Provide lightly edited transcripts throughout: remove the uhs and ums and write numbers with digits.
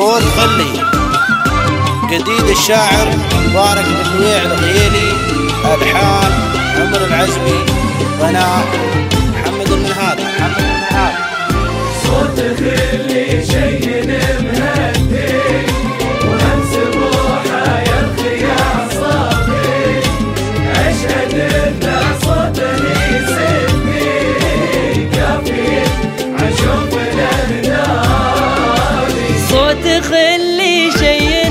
صوت خلي جديد الشاعر مبارك بن نويع الغيلي، ألحان عمر العزمي، غناء محمد المنهاد. صوت خلي شي مهدي وهمس روحه يرخي أعصابي، أشهد إن صوته يسدني كافي عشوق الأهدافي. صوت خلي شي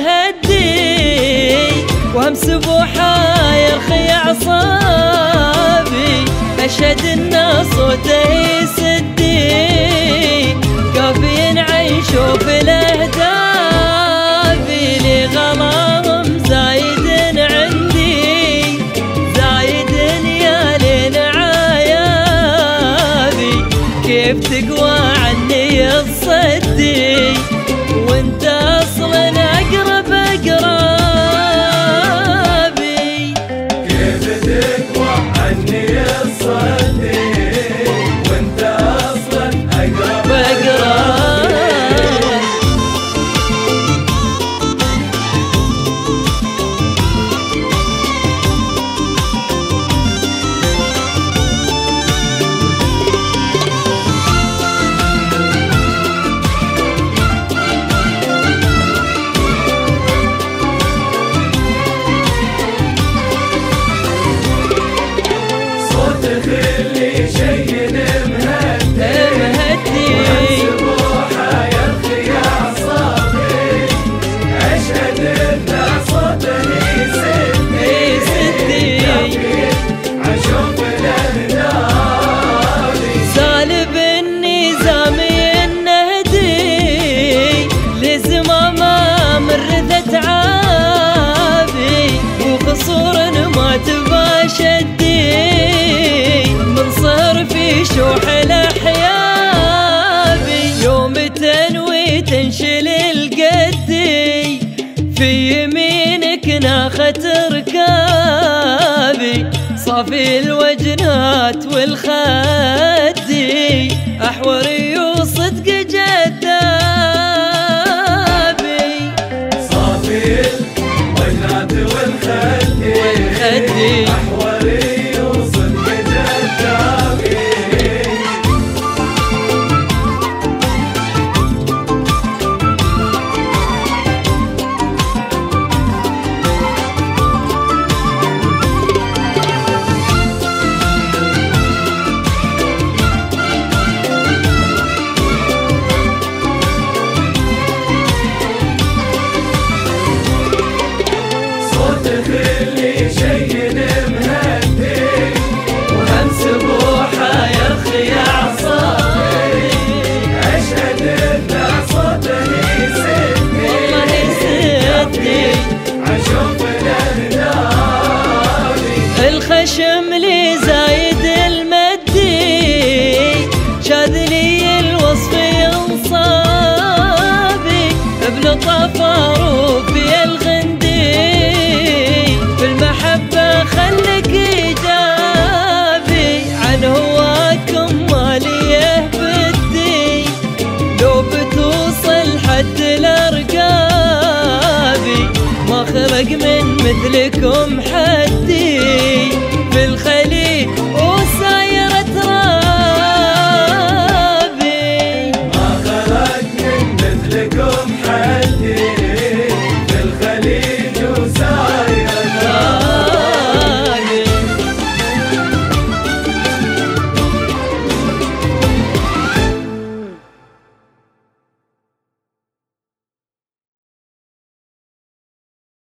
مهدي وهمس بوحه يرخي أعصابي، أشهد إن صوته يسدني كافي نعيشوا في الأهداف. لي غلاهم زايد عندي زايد يا لين عيابي، كيف تقوى عني الصدي وانت اصلا اقرب اقرابي. كيف تقوى عني الصدي وانت اصلا اقرب اقرابي. خلي شي مهدي وهمس روحه يرخي أعصابي، أشهد إن صوته يسدني عشوق الأهدافي. سالب النظامي النهدي لزمامه مرثت عابي، وقصور ما تباشدي من صهر في شوح الأحيابي. يوم تنوي تنشل القدي في يمينك ناخت ركابي، صافي الوجنات والخدي أحوري وصدق جذابي. صافي الوجنات والخدي أحوري وصدق جذابي. خلي شي مهدي وهمس بوحه يرخي أعصابي، أشهد إن صوته يسدني عشوق الأهدافي. الخشم لي زايد المدي شاذلي الوصف انصابي، بلطافه روفي خلك إيجابي، عن هواكم ماليه بدي لو بتوصل حد الأرقابي، ما خلق من مثلكم حدي في الخليل وساير ترابي. ما خلق من مثلكم